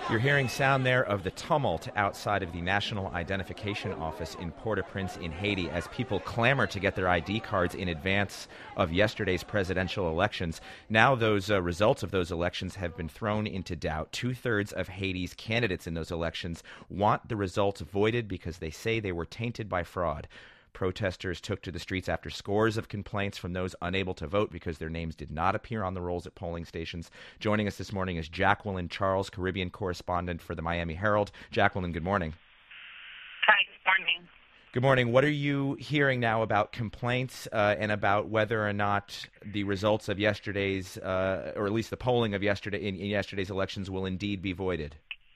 You're hearing sound there of the tumult outside of the National Identification Office in Port-au-Prince in Haiti as people clamor to get their ID cards in advance of yesterday's presidential elections. Now those results of those elections have been thrown into doubt. Two-thirds of Haiti's candidates in those elections want the results voided because they say they were tainted by fraud. Protesters took to the streets after scores of complaints from those unable to vote because their names did not appear on the rolls at polling stations. Joining us this morning is Jacqueline Charles, Caribbean correspondent for the Miami Herald. Jacqueline, good morning. Hi, good morning. Good morning. What are you hearing now about complaints and about whether or not the results of yesterday's, or at least the polling of yesterday in yesterday's elections, will indeed be voided?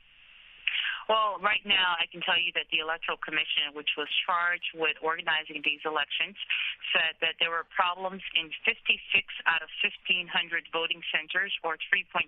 Well, right now, I can tell you that the Electoral Commission, which was charged with organizing these elections, said that there were problems in 56 out of 1,500 voting centers, or 3.5%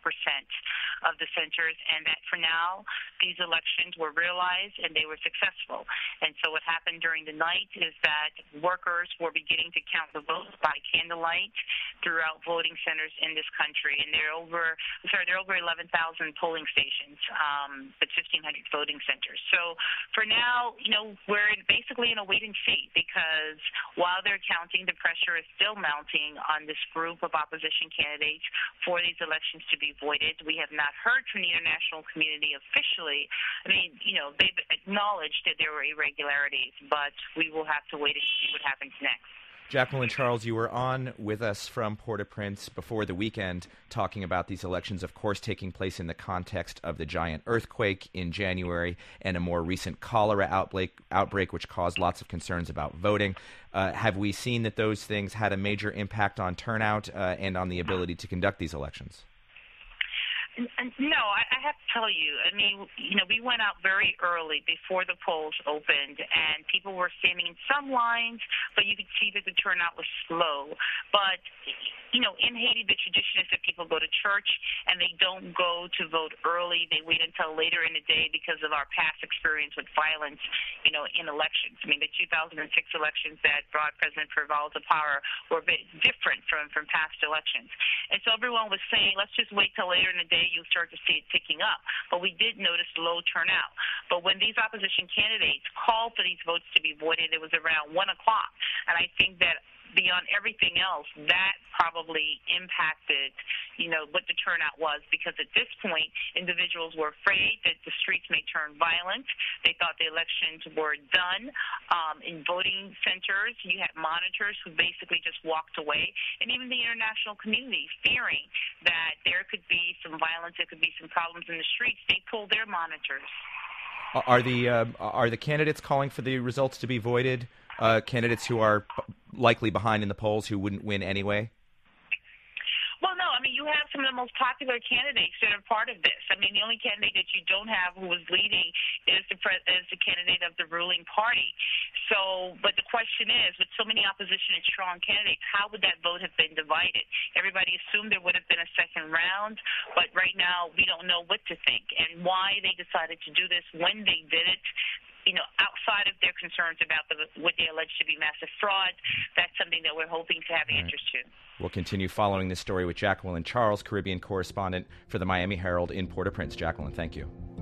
of the centers, and that for now, these elections were realized and they were successful. And so what happened during the night is that workers were beginning to count the votes by candlelight throughout voting centers in this country. And there are over 11,000 polling stations, but 1,500 voting centers. So for now, we're basically in a wait and see, because while they're counting, the pressure is still mounting on this group of opposition candidates for these elections to be voided. We have not heard from the international community officially. I mean, they've acknowledged that there were irregularities, but we will have to wait and see what happens next. Jacqueline Charles, you were on with us from Port-au-Prince before the weekend talking about these elections, of course, taking place in the context of the giant earthquake in January and a more recent cholera outbreak which caused lots of concerns about voting. Have we seen that those things had a major impact on turnout and on the ability to conduct these elections? No, I have to tell you, we went out very early before the polls opened, and people were standing in some lines, but you could see that the turnout was slow. But, in Haiti, the tradition is that people go to church, and they don't go to vote early. They wait until later in the day because of our past experience with violence, in elections. The 2006 elections that brought President Preval to power were a bit different from past elections. And so everyone was saying, let's just wait till later in the day, you'll start to see it ticking up. But we did notice low turnout. But when these opposition candidates called for these votes to be voided, it was around 1 o'clock. And I think that beyond everything else, that probably impacted, what the turnout was, because at this point, individuals were afraid that the streets may turn violent. They thought the elections were done. In voting centers, you had monitors who basically just walked away, and even the international community fearing that there could be some violence, there could be some problems in the streets. They pulled their monitors. Are the candidates calling for the results to be voided? Candidates who are likely behind in the polls who wouldn't win anyway? Well, no. You have some of the most popular candidates that are part of this. The only candidate that you don't have who is leading is the candidate of the ruling party. So, but the question is, with so many opposition and strong candidates, how would that vote have been divided? Everybody assumed there would have been a second round, but right now we don't know what to think and why they decided to do this, when they did it. Outside of their concerns about what they allege to be massive fraud, that's something that we're hoping to have answers to. We'll continue following this story with Jacqueline Charles, Caribbean correspondent for the Miami Herald in Port-au-Prince. Jacqueline, thank you.